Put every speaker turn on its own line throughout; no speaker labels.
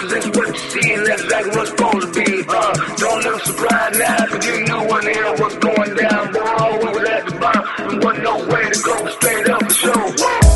cause it's what you see, and that's exactly what's supposed to be. Don't look surprised now, cause you knew when the hell what's going down, boy. We was at the bottom, and wasn't no way to go straight up for sure.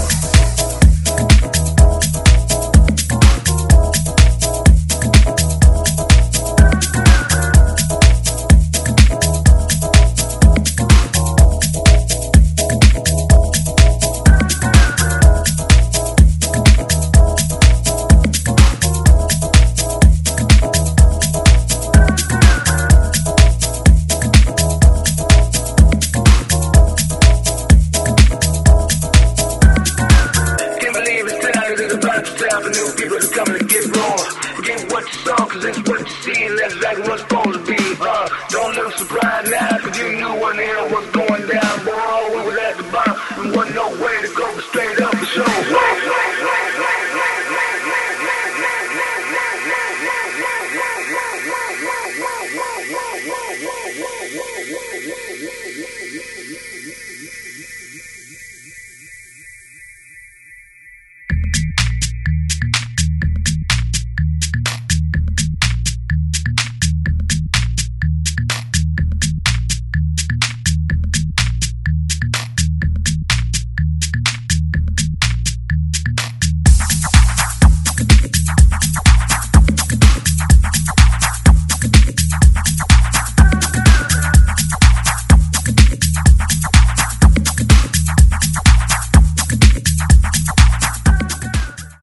New people are coming to get raw. Get what you saw, cause it's what you see, and that's exactly what's supposed to be. Don't look surprised now, cause you knew when the hell was going on.